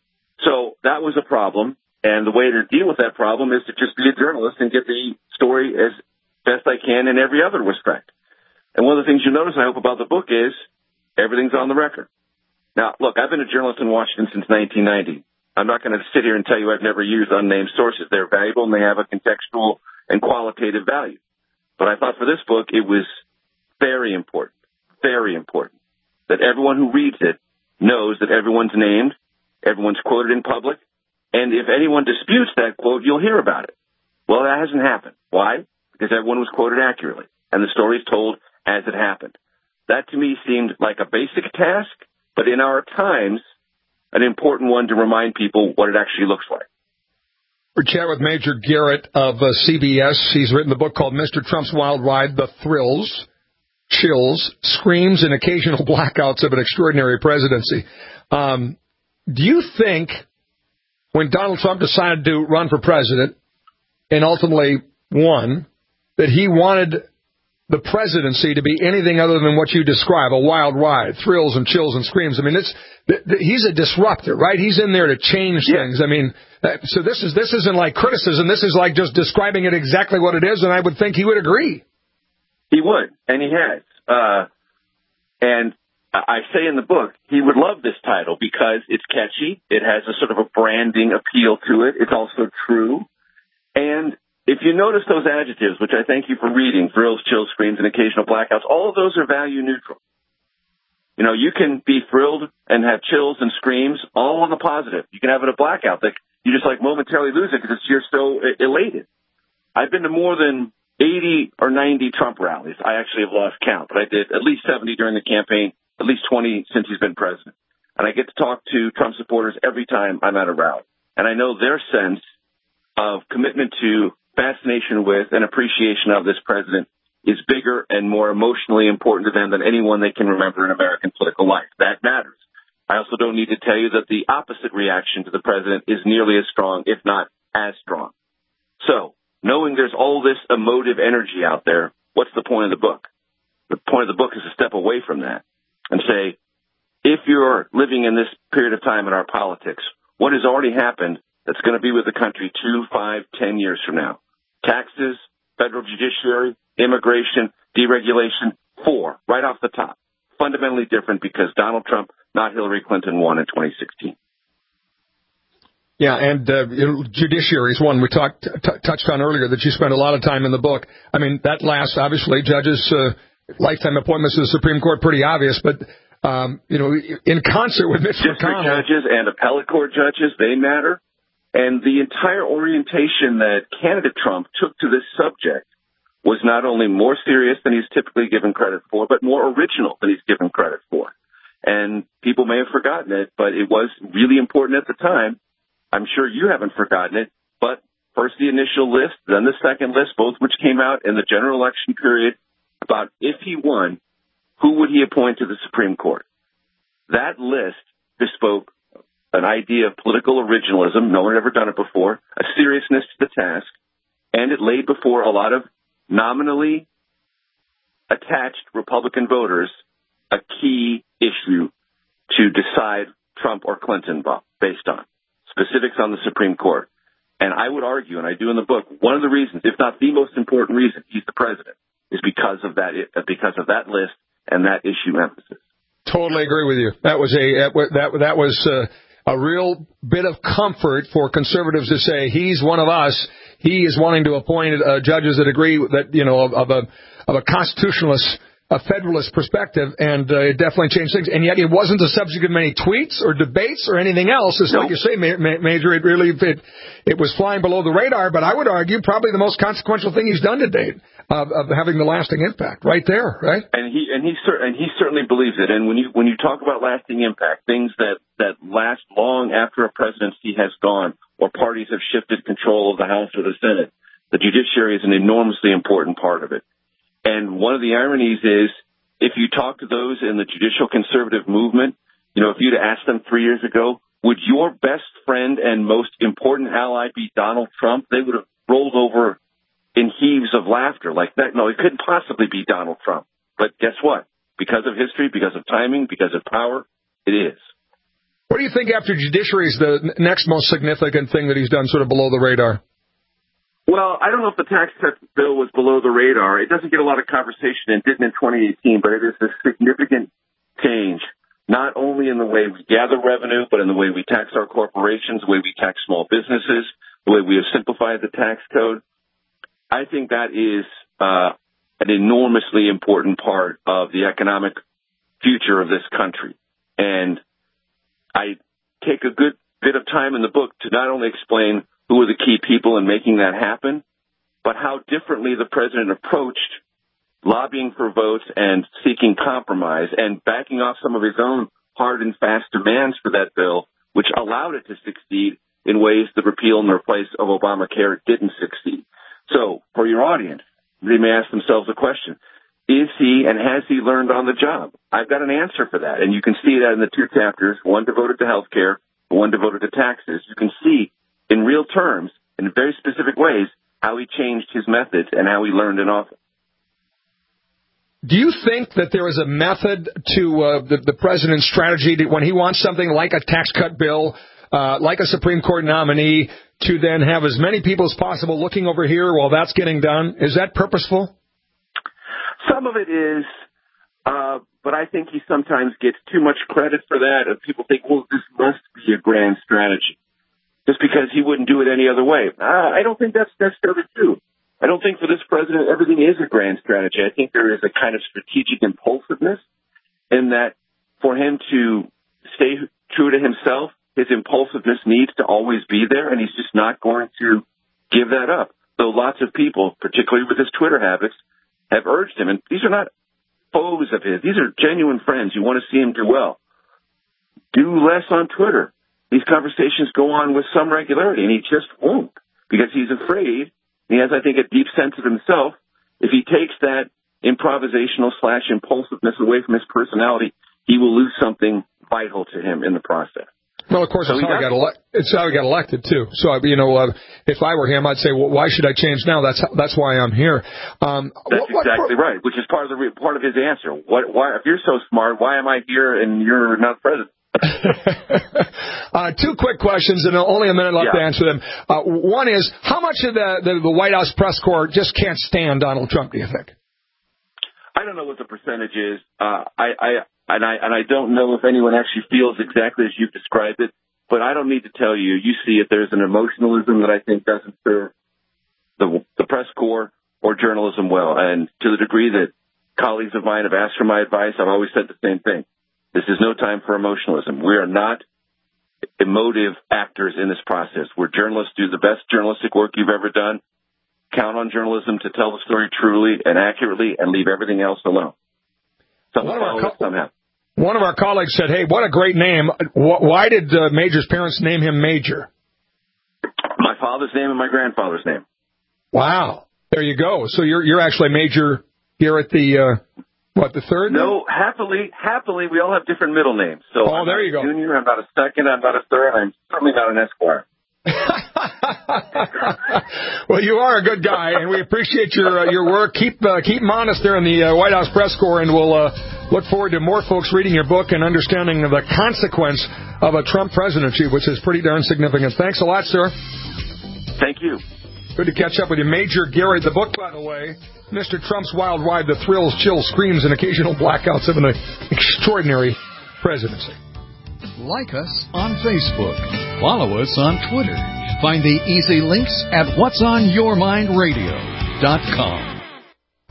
So that was a problem, and the way to deal with that problem is to just be a journalist and get the story as best I can in every other respect. And one of the things you notice, I hope, about the book is everything's on the record. Now, look, I've been a journalist in Washington since nineteen ninety. I'm not going to sit here and tell you I've never used unnamed sources. They're valuable, and they have a contextual and qualitative value. But I thought for this book, it was very important, very important, that everyone who reads it knows that everyone's named, everyone's quoted in public, and if anyone disputes that quote, you'll hear about it. Well, that hasn't happened. Why? Because everyone was quoted accurately, and the story is told as it happened. That, to me, seemed like a basic task, but in our times, an important one to remind people what it actually looks like. We're chatting with Major Garrett of uh, C B S. He's written the book called Mister Trump's Wild Ride, The Thrills, Chills, Screams, and Occasional Blackouts of an Extraordinary Presidency. Um, do you think when Donald Trump decided to run for president and ultimately won, that he wanted the presidency to be anything other than what you describe, a wild ride, thrills and chills and screams? I mean, it's th- th- he's a disruptor, right? He's in there to change yeah. things. I mean, that, so this is this isn't like criticism. This is like just describing it exactly what it is, and I would think he would agree. He would, and he has. Uh, and I say in the book, he would love this title because it's catchy. It has a sort of a branding appeal to it. It's also true. And if you notice those adjectives, which I thank you for reading, thrills, chills, screams, and occasional blackouts, all of those are value neutral. You know, you can be thrilled and have chills and screams all on the positive. You can have it a blackout that you just like momentarily lose it because you're so elated. I've been to more than eighty or ninety Trump rallies. I actually have lost count, but I did at least seventy during the campaign, at least twenty since he's been president. And I get to talk to Trump supporters every time I'm at a rally. And I know their sense of commitment to, fascination with, and appreciation of this president is bigger and more emotionally important to them than anyone they can remember in American political life. That matters. I also don't need to tell you that the opposite reaction to the president is nearly as strong, if not as strong. So, knowing there's all this emotive energy out there, what's the point of the book? The point of the book is to step away from that and say, if you're living in this period of time in our politics, what has already happened that's going to be with the country two, five, ten years from now? Taxes, federal judiciary, immigration, deregulation, four, right off the top. Fundamentally different because Donald Trump, not Hillary Clinton, won in twenty sixteen. Yeah, and uh, judiciary is one we talked t- touched on earlier that you spent a lot of time in the book. I mean, that lasts, obviously, judges' uh, lifetime appointments to the Supreme Court, pretty obvious, but, um, you know, in concert with Mitch District McConnell. Judges and appellate court judges, they matter. And the entire orientation that candidate Trump took to this subject was not only more serious than he's typically given credit for, but more original than he's given credit for. And people may have forgotten it, but it was really important at the time. I'm sure you haven't forgotten it, but first the initial list, then the second list, both which came out in the general election period about if he won, who would he appoint to the Supreme Court? That list bespoke an idea of political originalism, no one had ever done it before, a seriousness to the task, and it laid before a lot of nominally attached Republican voters a key issue to decide Trump or Clinton based on, specifics on the Supreme Court. And I would argue, and I do in the book, one of the reasons, if not the most important reason he's the president, is because of that, because of that list and that issue emphasis. Totally agree with you. That was a that that was uh, a real bit of comfort for conservatives to say he's one of us. He is wanting to appoint uh, judges that agree that you know of, of a of a constitutionalist a Federalist perspective, and uh, it definitely changed things. And yet it wasn't the subject of many tweets or debates or anything else. It's nope. like you say, Ma- Ma- Major, it really it, it was flying below the radar, but I would argue probably the most consequential thing he's done to date of, of having the lasting impact right there, right? And he and he cer- and he certainly believes it. And when you when you talk about lasting impact, things that, that last long after a presidency has gone or parties have shifted control of the House or the Senate, the judiciary is an enormously important part of it. And one of the ironies is, if you talk to those in the judicial conservative movement, you know, if you'd asked them three years ago, would your best friend and most important ally be Donald Trump? They would have rolled over in heaves of laughter like that. No, it couldn't possibly be Donald Trump. But guess what? Because of history, because of timing, because of power, it is. What do you think after judiciary is the next most significant thing that he's done sort of below the radar? Well, I don't know if the tax cut bill was below the radar. It doesn't get a lot of conversation and didn't in twenty eighteen, but it is a significant change, not only in the way we gather revenue, but in the way we tax our corporations, the way we tax small businesses, the way we have simplified the tax code. I think that is uh, an enormously important part of the economic future of this country. And I take a good bit of time in the book to not only explain who were the key people in making that happen, but how differently the president approached lobbying for votes and seeking compromise and backing off some of his own hard and fast demands for that bill, which allowed it to succeed in ways the repeal and the replace of Obamacare didn't succeed. So for your audience, they may ask themselves a question. Is he and has he learned on the job? I've got an answer for that. And you can see that in the two chapters, one devoted to health care, one devoted to taxes. You can see in real terms, in very specific ways, how he changed his methods and how he learned in office. Do you think that there is a method to uh, the, the president's strategy to, when he wants something like a tax cut bill, uh, like a Supreme Court nominee, to then have as many people as possible looking over here while that's getting done? Is that purposeful? Some of it is, uh, but I think he sometimes gets too much credit for that, and people think, well, this must be a grand strategy, just because he wouldn't do it any other way. Uh, I don't think that's necessarily true. I don't think for this president everything is a grand strategy. I think there is a kind of strategic impulsiveness in that for him to stay true to himself, his impulsiveness needs to always be there, and he's just not going to give that up. Though lots of people, particularly with his Twitter habits, have urged him, and these are not foes of his. These are genuine friends who want to see him do well. Do less on Twitter. These conversations go on with some regularity, and he just won't because he's afraid. He has, I think, a deep sense of himself. If he takes that improvisational slash impulsiveness away from his personality, he will lose something vital to him in the process. Well, of course, so it's, how he got ele- it's how he got elected, too. So, you know, uh, if I were him, I'd say, well, why should I change now? That's how, that's why I'm here. Um, that's what, exactly what, right, which is part of the re- part of his answer. What, why, if you're so smart, why am I here and you're not president? uh, two quick questions, and only a minute left yeah. to answer them. Uh, one is, how much of the, the, the White House press corps just can't stand Donald Trump, do you think? I don't know what the percentage is. Uh, I, I and I and I don't know if anyone actually feels exactly as you've described it. But I don't need to tell you. You see it. There's an emotionalism that I think doesn't serve the the press corps or journalism well. And to the degree that colleagues of mine have asked for my advice, I've always said the same thing. This is no time for emotionalism. We are not emotive actors in this process. We're journalists. Do the best journalistic work you've ever done. Count on journalism to tell the story truly and accurately and leave everything else alone. Something follows co- somehow. One of our colleagues said, hey, what a great name. Why did uh, Major's parents name him Major? My father's name and my grandfather's name. Wow. There you go. So you're you're actually Major Garrett the, uh, what, the third? No, name? happily, happily, we all have different middle names. So oh, I'm there not you go. a junior, I'm not a second, I'm not a third, I'm certainly not an esquire. Well, you are a good guy, and we appreciate your uh, your work. Keep uh, keep him honest there in the uh, White House press corps, and we'll uh, look forward to more folks reading your book and understanding the consequence of a Trump presidency, which is pretty darn significant. Thanks a lot, sir. Thank you. Good to catch up with you. Major Garrett, the book, by the way, Mister Trump's Wild Ride, the thrills, chills, screams, and occasional blackouts of an extraordinary presidency. Like us on Facebook. Follow us on Twitter. Find the easy links at what's on your mind radio dot com.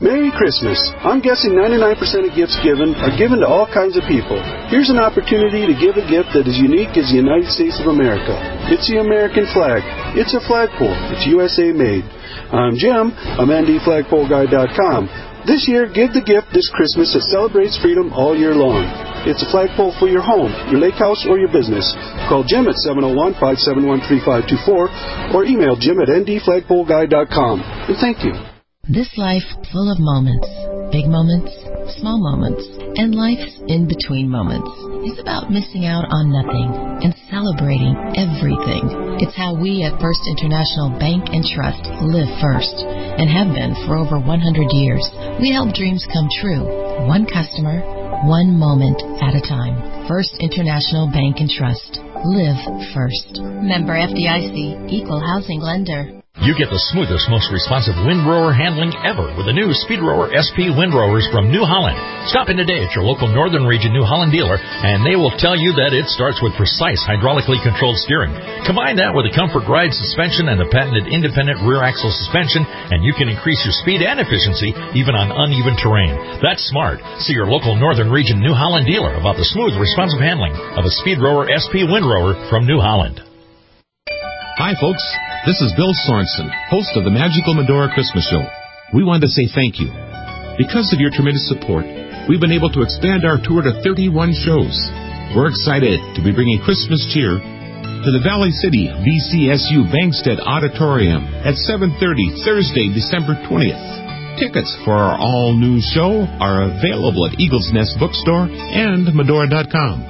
Merry Christmas. I'm guessing ninety-nine percent of gifts given are given to all kinds of people. Here's an opportunity to give a gift that is unique as the United States of America. It's the American flag. It's a flagpole. It's U S A made. I'm Jim. I'm N D flagpole guy dot com. This year, give the gift this Christmas that celebrates freedom all year long. It's a flagpole for your home, your lake house, or your business. Call Jim at seven oh one, five seven one, three five two four or email Jim at N D flagpole guy dot com. And thank you. This life full of moments, big moments, small moments, and life's in-between moments is about missing out on nothing and celebrating everything. It's how we at First International Bank and Trust live first and have been for over one hundred years. We help dreams come true, one customer, one moment at a time. First International Bank and Trust. Live first. Member F D I C, Equal Housing Lender. You get the smoothest, most responsive windrower handling ever with the new Speedrower S P windrowers from New Holland. Stop in today at your local Northern Region New Holland dealer, and they will tell you that it starts with precise hydraulically controlled steering. Combine that with a Comfort Ride suspension and the patented independent rear axle suspension, and you can increase your speed and efficiency even on uneven terrain. That's smart. See your local Northern Region New Holland dealer about the smooth, responsive handling of a Speedrower S P windrower from New Holland. Hi, folks. This is Bill Sorensen, host of the Magical Medora Christmas Show. We want to say thank you. Because of your tremendous support, we've been able to expand our tour to thirty-one shows. We're excited to be bringing Christmas cheer to the Valley City V C S U Bankstead Auditorium at seven thirty Thursday, December twentieth. Tickets for our all-new show are available at Eagles Nest Bookstore and Medora dot com.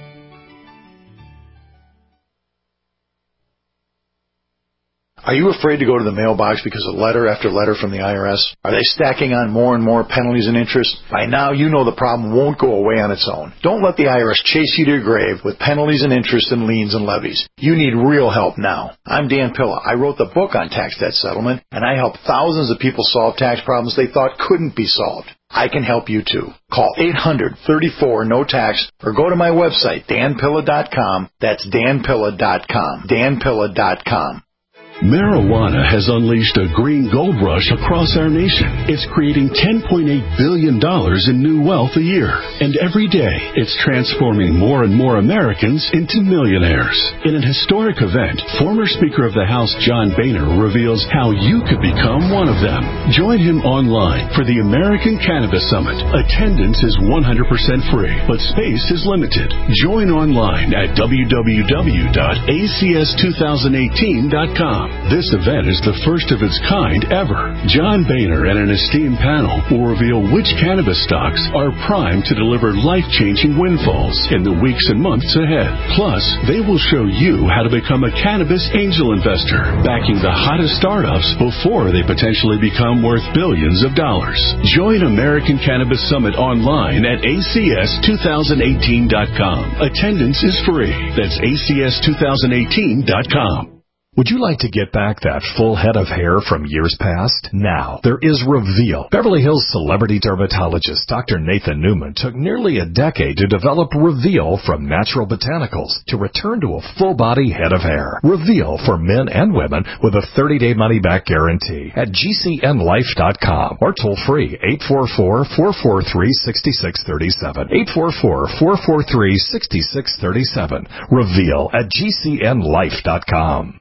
Are you afraid to go to the mailbox because of letter after letter from the I R S? Are they stacking on more and more penalties and interest? By now, you know the problem won't go away on its own. Don't let the I R S chase you to your grave with penalties and interest and liens and levies. You need real help now. I'm Dan Pilla. I wrote the book on tax debt settlement, and I help thousands of people solve tax problems they thought couldn't be solved. I can help you too. Call eight hundred, thirty-four, no tax or go to my website, Dan Pilla dot com. That's Dan Pilla dot com. Dan Pilla dot com. Marijuana has unleashed a green gold rush across our nation. It's creating ten point eight billion dollars in new wealth a year. And every day, it's transforming more and more Americans into millionaires. In an historic event, former Speaker of the House John Boehner reveals how you could become one of them. Join him online for the American Cannabis Summit. Attendance is one hundred percent free, but space is limited. Join online at w w w dot a c s two thousand eighteen dot com. This event is the first of its kind ever. John Boehner and an esteemed panel will reveal which cannabis stocks are primed to deliver life-changing windfalls in the weeks and months ahead. Plus, they will show you how to become a cannabis angel investor, backing the hottest startups before they potentially become worth billions of dollars. Join American Cannabis Summit online at a c s two thousand eighteen dot com. Attendance is free. That's a c s two thousand eighteen dot com. Would you like to get back that full head of hair from years past? Now, there is Reveal. Beverly Hills celebrity dermatologist Doctor Nathan Newman took nearly a decade to develop Reveal from natural botanicals to return to a full-body head of hair. Reveal for men and women with a thirty-day money-back guarantee at g c n life dot com or toll-free eight four four, four four three, six six three seven. eight four four, four four three, six six three seven. Reveal at g c n life dot com.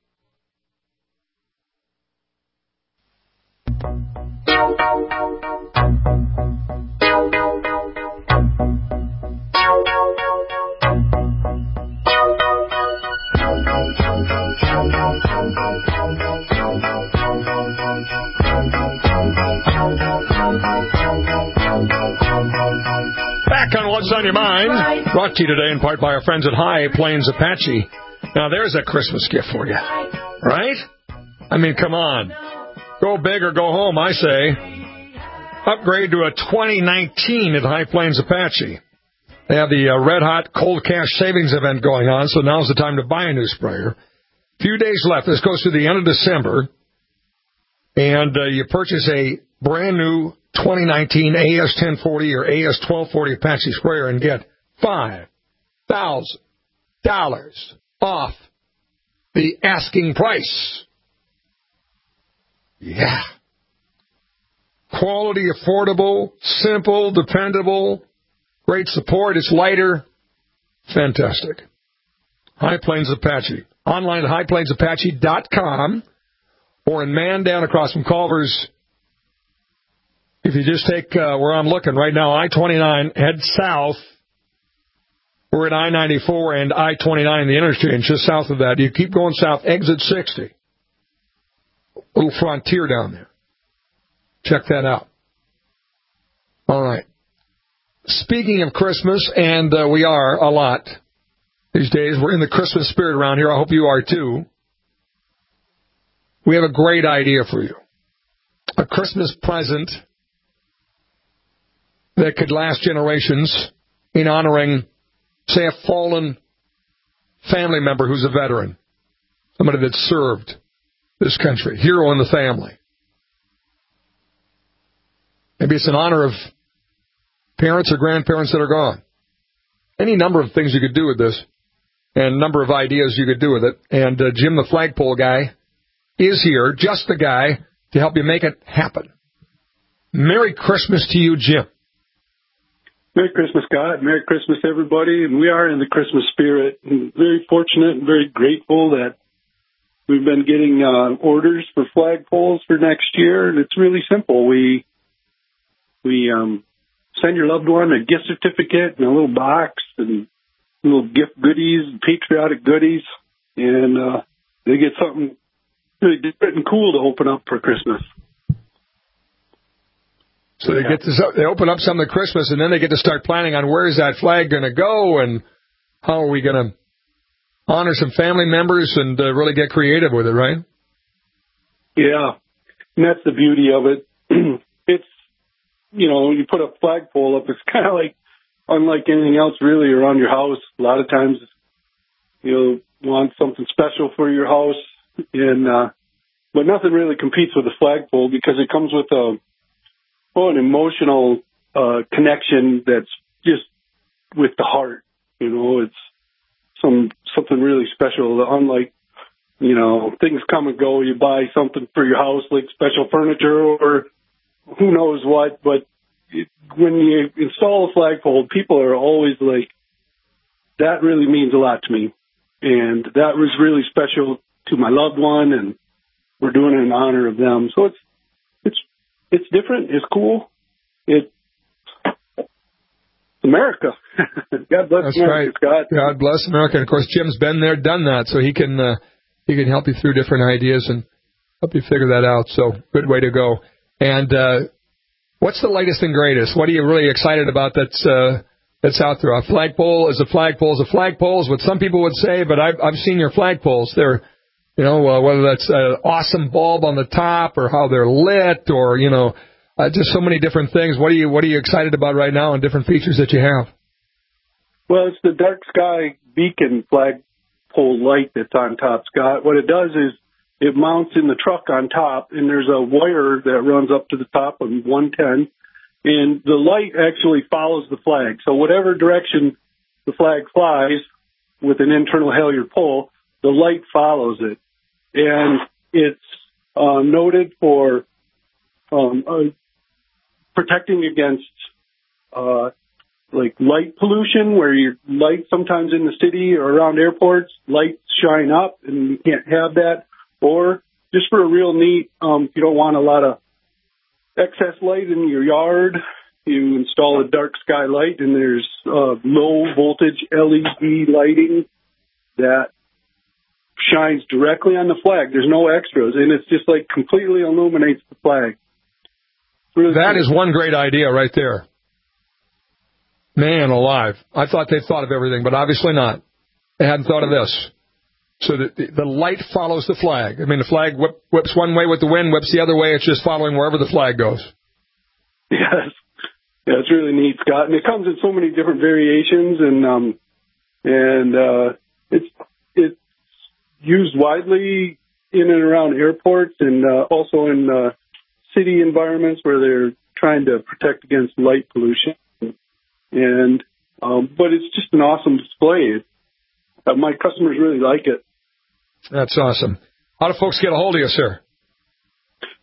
Back on What's on Your Mind, brought to you today in part by our friends at High Plains Apache. Now, there's a Christmas gift for you, right? I mean, come on. Go big or go home, I say. Upgrade to a twenty nineteen at High Plains Apache. They have the uh, Red Hot Cold Cash Savings event going on, so now's the time to buy a new sprayer. Few days left. This goes through the end of December. And uh, you purchase a brand new twenty nineteen A S ten forty or A S twelve forty Apache sprayer and get five thousand dollars off the asking price. Yeah. quality, affordable, simple, dependable, great support. It's lighter. Fantastic. High Plains Apache. Online at high plains apache dot com or in Mandan across from Culver's. If you just take uh, where I'm looking right now, I twenty-nine, head south. We're at I ninety-four and I twenty-nine, the interchange, just south of that. You keep going south, exit sixty. Little frontier down there. Check that out. All right. Speaking of Christmas, and uh, we are a lot these days, we're in the Christmas spirit around here. I hope you are too. We have a great idea for you. A Christmas present that could last generations in honoring, say, a fallen family member who's a veteran, somebody that served this country, hero in the family. Maybe it's in honor of parents or grandparents that are gone. Any number of things you could do with this, and a number of ideas you could do with it. And uh, Jim, the flagpole guy, is here, just the guy, to help you make it happen. Merry Christmas to you, Jim. Merry Christmas, Scott. Merry Christmas, everybody. And we are in the Christmas spirit. And very fortunate and very grateful that we've been getting uh, orders for flagpoles for next year. And it's really simple. We we um, send your loved one a gift certificate and a little box and little gift goodies, patriotic goodies, and uh, they get something really different and cool to open up for Christmas. So they get to, they open up something at Christmas, and then they get to start planning on where is that flag going to go, and how are we going to honor some family members and uh, really get creative with it, right? Yeah, and that's the beauty of it. It's, you know, you put a flagpole up, it's kind of like, unlike anything else really around your house. A lot of times you'll want something special for your house, and uh, but nothing really competes with a flagpole because it comes with a oh, an emotional uh, connection that's just with the heart. You know, it's some something really special. Unlike, you know, things come and go. You buy something for your house like special furniture or who knows what, but it, when you install a flagpole, people are always like, that really means a lot to me. And that was really special to my loved one, and we're doing it in honor of them. So it's it's it's different. It's cool. It's America. God bless That's America, right. Scott. God bless America. And of course, Jim's been there, done that, so he can uh, he can help you through different ideas and help you figure that out. So good way to go. And uh, what's the latest and greatest? What are you really excited about that's uh, that's out there? A flagpole is a flagpole is a flagpole is what some people would say, but I've, I've seen your flagpoles. They're, you know, uh, whether that's an awesome bulb on the top or how they're lit or, you know, uh, just so many different things. What are you What are you excited about right now and different features that you have? Well, it's the dark sky beacon flagpole light that's on top, Scott. What it does is it mounts in the truck on top, and there's a wire that runs up to the top of one ten, and the light actually follows the flag. So whatever direction the flag flies with an internal halyard pole, the light follows it. And it's uh, noted for um, uh, protecting against uh, like light pollution, where your light sometimes in the city or around airports, lights shine up, and you can't have that. Or just for a real neat, um, if you don't want a lot of excess light in your yard, you install a dark sky light, and there's uh, low voltage L E D lighting that shines directly on the flag. There's no extras, and it's just like completely illuminates the flag. Really that cool. is one great idea right there. Man alive. I thought they thought of everything, but obviously not. They hadn't thought of this. So that the, the light follows the flag. I mean, the flag whip, whips one way with the wind, whips the other way. It's just following wherever the flag goes. Yes. Yeah, it's really neat, Scott. And it comes in so many different variations, and um, and uh, it's it's used widely in and around airports, and uh, also in uh, city environments where they're trying to protect against light pollution. And um, but it's just an awesome display. Uh, my customers really like it. That's awesome. How do folks get a hold of you, sir?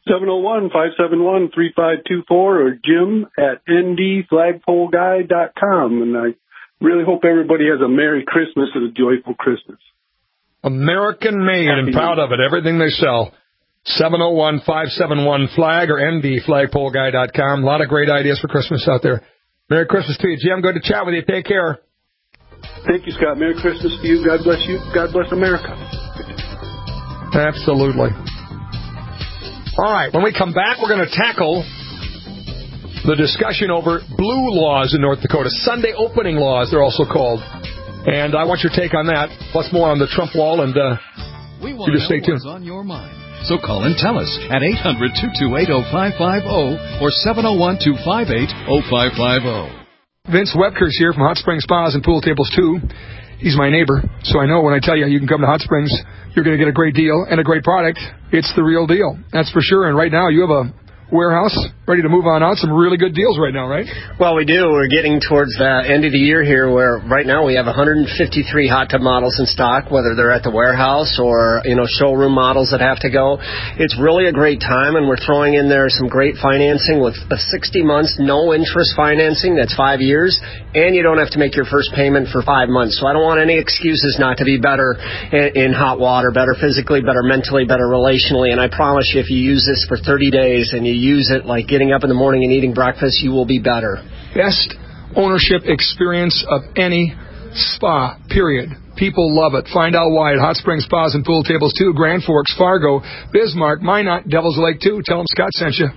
seven oh one, five seven one, three five two four or Jim at n d flagpole guy dot com. And I really hope everybody has a Merry Christmas and a joyful Christmas. American made Happy and proud of it. Everything they sell. seven oh one, five seven one, flag or n d flagpole guy dot com. A lot of great ideas for Christmas out there. Merry Christmas to you, Jim. Good to chat with you. Take care. Thank you, Scott. Merry Christmas to you. God bless you. God bless America. Absolutely. All right, when we come back, we're going to tackle the discussion over blue laws in North Dakota, Sunday opening laws, they're also called. And I want your take on that, plus more on the Trump wall, and uh, we want you just to stay know tuned. What's on your mind. So call and tell us at eight hundred, two two eight, oh five five oh or seven oh one, two five eight, oh five five oh. Vince Webker's here from Hot Springs Spas and Pool Tables, too. He's my neighbor, so I know when I tell you you can come to Hot Springs, you're going to get a great deal and a great product. It's the real deal. That's for sure. And right now you have a warehouse ready to move on out. Some really good deals right now, right? Well, we do. We're getting towards the end of the year here where right now we have one hundred fifty-three hot tub models in stock, whether they're at the warehouse or, you know, showroom models that have to go. It's really a great time, and we're throwing in there some great financing with a sixty months, no interest financing. That's five years, and you don't have to make your first payment for five months. So I don't want any excuses not to be better in, in hot water, better physically, better mentally, better relationally. And I promise you, if you use this for thirty days and you use it like getting up in the morning and eating breakfast, you will be better. Best ownership experience of any spa, period. People love it. Find out why at Hot Springs Spas and Pool Tables, too. Grand Forks, Fargo, Bismarck, Minot, Devil's Lake, too. Tell them Scott sent you.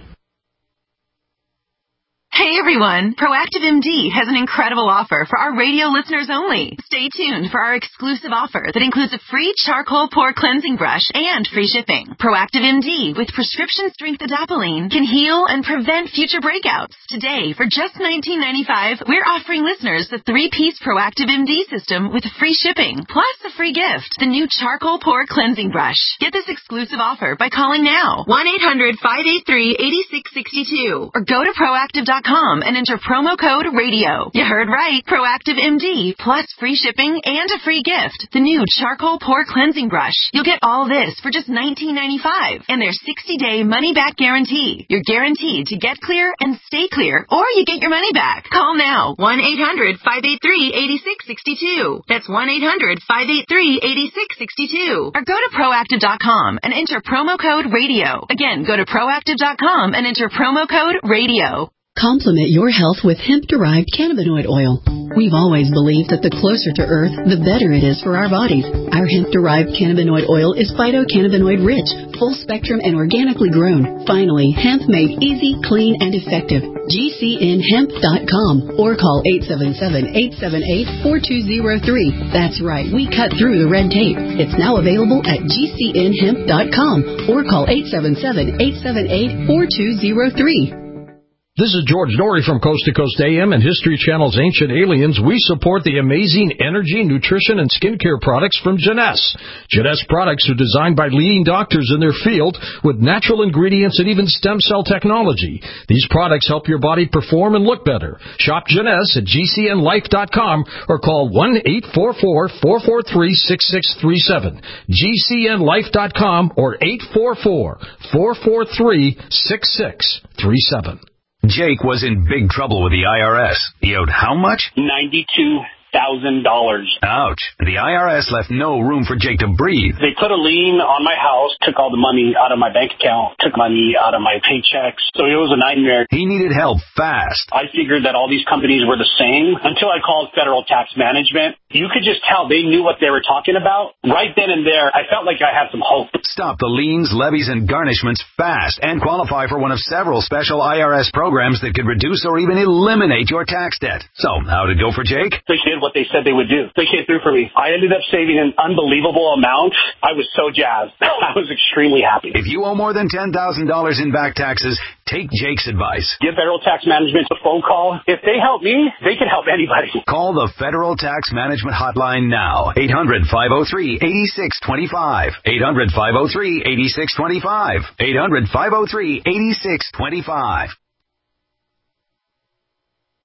Hey everyone, Proactive M D has an incredible offer for our radio listeners only. Stay tuned for our exclusive offer that includes a free charcoal pore cleansing brush and free shipping. Proactive M D with prescription strength adapalene can heal and prevent future breakouts. Today, for just nineteen ninety-five dollars, we're offering listeners the three-piece Proactive M D system with free shipping, plus a free gift, the new charcoal pore cleansing brush. Get this exclusive offer by calling now, one eight hundred, five eight three, eight six six two, or go to proactive dot com and enter promo code radio. You heard right. Proactive M D plus free shipping and a free gift. The new charcoal pore cleansing brush. You'll get all this for just nineteen ninety-five dollars and their sixty day money back guarantee. You're guaranteed to get clear and stay clear, or you get your money back. Call now. one eight hundred, five eight three, eight six six two. That's one eight hundred, five eight three, eight six six two. Or go to proactive dot com and enter promo code radio. Again, go to proactive dot com and enter promo code radio. Complement your health with hemp-derived cannabinoid oil. We've always believed that the closer to Earth, the better it is for our bodies. Our hemp-derived cannabinoid oil is phytocannabinoid-rich, full-spectrum, and organically grown. Finally, hemp made easy, clean, and effective. G C N hemp dot com or call eight seven seven, eight seven eight, four two zero three. That's right, we cut through the red tape. It's now available at G C N hemp dot com or call eight seven seven, eight seven eight, four two zero three. This is George Norrie from Coast to Coast A M and History Channel's Ancient Aliens. We support the amazing energy, nutrition, and skincare products from Jeunesse. Jeunesse products are designed by leading doctors in their field with natural ingredients and even stem cell technology. These products help your body perform and look better. Shop Jeunesse at G C N life dot com or call one eight four four, four four three, six six three seven. G C N life dot com or eight four four, four four three, six six three seven. Jake was in big trouble with the I R S. He owed how much? ninety-two thousand dollars. Ouch. The I R S left no room for Jake to breathe. They put a lien on my house, took all the money out of my bank account, took money out of my paychecks. So it was a nightmare. He needed help fast. I figured that all these companies were the same until I called Federal Tax Management. You could just tell they knew what they were talking about. Right then and there, I felt like I had some hope. Stop the liens, levies, and garnishments fast and qualify for one of several special I R S programs that could reduce or even eliminate your tax debt. So, how'd it go for Jake? They did what they said they would do. They came through for me. I ended up saving an unbelievable amount. I was so jazzed. I was extremely happy. If you owe more than ten thousand dollars in back taxes, take Jake's advice. Give Federal Tax Management a phone call. If they help me, they can help anybody. Call the Federal Tax Management Hotline now. eight hundred, five oh three, eight six two five. eight hundred, five oh three, eight six two five. eight hundred, five oh three, eight six two five.